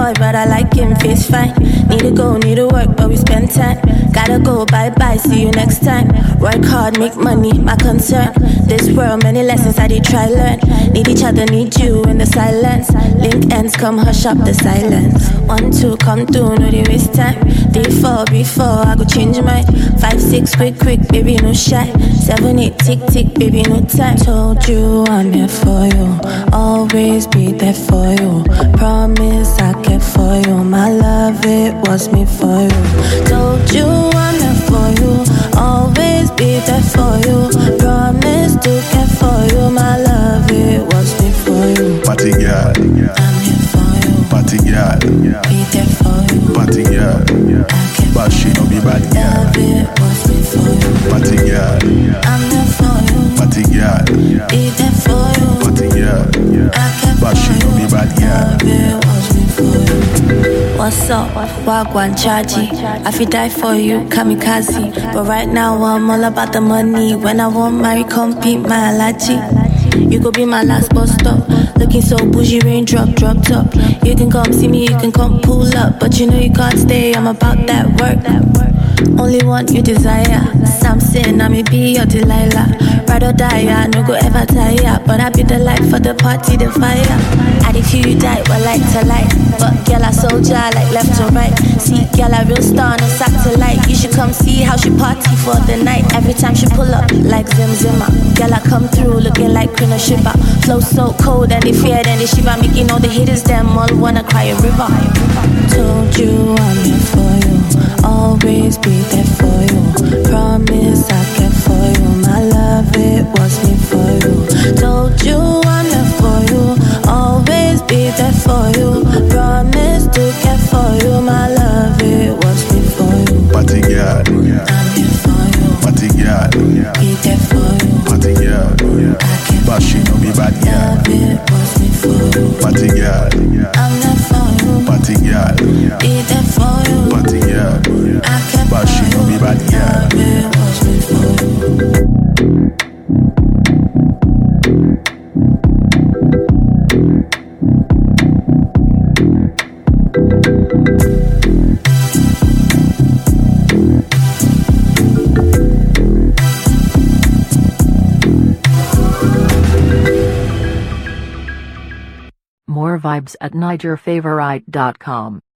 boy, but I like him, face fine. Need to go, need to work, but we spend time. Gotta go, bye-bye, see you next time. Work hard, make money, my concern. This world, many lessons I did try learn. Need each other, need you in the silence. Link ends, come hush up the silence. 1, 2, come through, no they waste time. 3, 4, before I go change mine. 5, 6, quick, baby, no shy. 7, 8, tick, baby, no time. Told you I'm here for you, always be there for you. Promise I care for you, my love, it was me for you. Told you I'm here for you, always be there for you. Promise to care for you, my love, it was me for you. Party girl, I'm here for you. party girl, Be there for you. party girl. But she no be bad girl. Love, it was me for you. Party girl, I'm here for you. party girl, Be there for you. party girl. I care But she for no you. be bad girl. Love, it was me for you. What's up? Wagwan Chaji. I feel die for you, kamikaze. But right now I'm all about the money. When I won't marry, compete my allergy. You could be my last bus stop. Looking so bougie, raindrop, drop top. You can come see me, you can come pull up. But you know you can't stay, I'm about that work. Only one you desire. Samson, I may be your Delilah. Ride or die, I no go ever tire. But I be the light for the party, the fire. I if you die, well, light to light. But girl, I soldier, like left to right. See, girl, I real star, no satellite. You should come see how she party for the night. Every time she pull up, like Zim Zimmer. Girl, I come through looking like Queen of Shiba. Flow so cold and they fear, then they shiver. Making all the haters, them all wanna cry a river. Told you I'm here for you, always be there for you. Promise I care for you, my love, it was me for you. Told you I'm here for you, always be there for you. Promise to care for you, my love, it was me for you. Party girl, I'm here for you, party girl, be there for you. party girl. I care But she no be bad girl. love, it was me for you. Party girl, I'm there for you, party girl, be there for you. party girl. I care But she no be bad girl. love, it was me for you. More vibes at NigerFavorite.com.